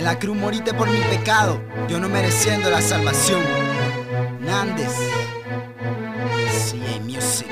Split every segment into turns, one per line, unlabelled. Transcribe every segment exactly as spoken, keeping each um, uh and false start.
En la cruz moriste por mi pecado, yo no mereciendo la salvación. Nández, C A Music.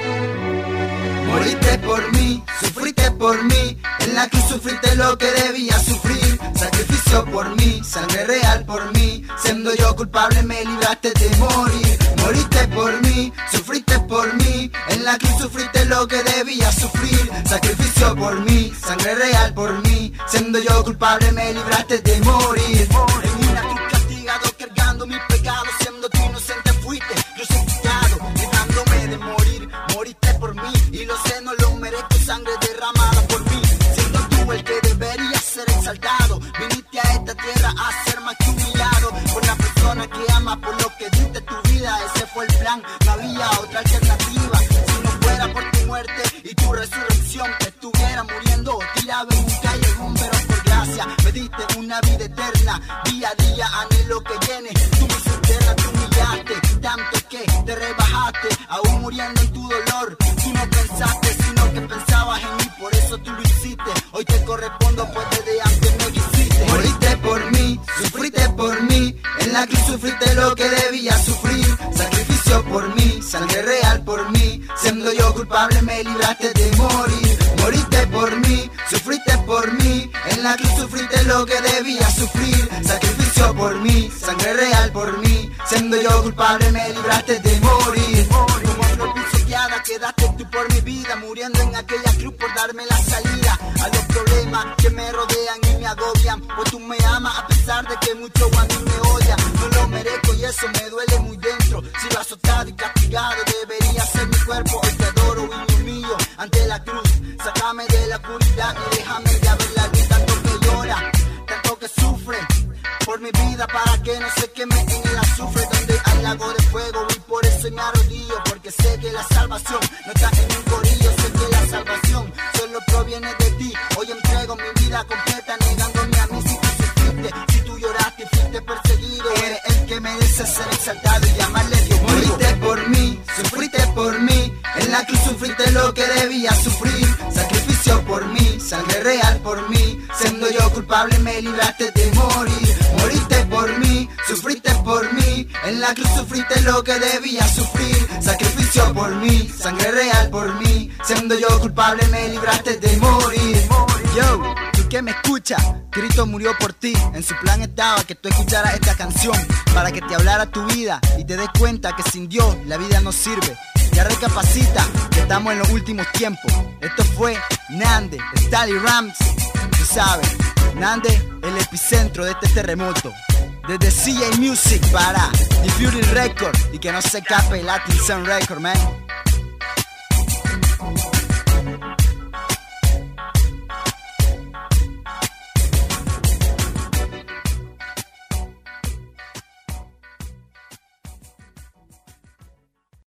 Moriste por mí, sufriste por mí. En la cruz sufriste lo que debía sufrir. Sacrificio por mí, sangre real por mí. Siendo yo culpable me libraste de morir. Moriste por mí, sufriste por mí. En la cruz sufriste lo que debía sufrir. Sacrificio por mí, sangre real por mí. Siendo yo culpable me libraste de morir. En una cruz castigado cargando mis pecados. Siendo tú inocente fuiste crucificado, dejándome de morir. Moriste por mí y lo sé, no lo merezco. Sangre derramada por mí, siendo tú el que debería ser exaltado. Viniste a esta tierra a ser más que humillado por la persona que ama, por lo que diste tu vida. Ese fue el plan, no había otra alternativa. Si no fuera por tu muerte y tu resurrección, estuviera muriendo tirado en un callejón. Pero por gracia me diste una vida eterna. Día a día anhelo que llene tu miseria. Te humillaste tanto que te rebajaste, aún muriendo en tu dolor. Tú no pensaste, sino que pensabas en mí, por eso tú lo hiciste. Hoy te correspondo, pues desde antes me quisiste. Moriste por mí, sufriste por mí. En la cruz sufriste lo que debía sufrir. Sacrificio por mí, sangre real por mí. Siendo yo culpable me libraste de morir. Moriste por mí, sufriste por mí. En la cruz sufriste lo que debía sufrir. Sacrificio por mí, sangre real por mí. Siendo yo culpable me libraste de morir. Como flor pisoteada quedaste tú por mi vida, muriendo en aquella cruz por darme la salida a los problemas que me rodean y me agobian. Pues tú me amas a pesar de que muchos a mí me odian. No lo merezco y eso me duele muy dentro. Si lo azotado y castigado debería ser mi cuerpo. Hoy te adoro y me humillo ante la cruz. Sácame de la oscuridad y déjame ya ver la luz. Tanto que llora, tanto que sufre por mi vida, para que no se queme en el azufre donde hay lago de fuego. Y por eso me arrodillo, porque sé que la salvación no está en un corillo. Sé que la salvación solo proviene de ti. Hoy entrego mi vida completa, negándome a mí. Si tú sufriste, si tú lloraste y fuiste perseguido, eres el que merece ser exaltado y llamarle Dios mío. Moriste por mí, sufriste por mí. En la cruz sufriste lo que debía sufrir. Sacrificio por mí, sangre real por mí. Siendo yo culpable me libraste de morir. Moriste por mí, sufriste por mí. En la cruz sufriste lo que debía sufrir. Sacrificio por mí, sangre real por mí. Siendo yo culpable me libraste de morir. Yo, tú que me escuchas, Cristo murió por ti. En su plan estaba que tú escucharas esta canción, para que te hablara tu vida y te des cuenta que sin Dios la vida no sirve. Ya recapacita que estamos en los últimos tiempos. Esto fue Nández, Stally Rams. Tú sabes, Nández, el epicentro de este terremoto. Desde C A Music para The Fury Record, y que no se escape Latin Sound Record, man.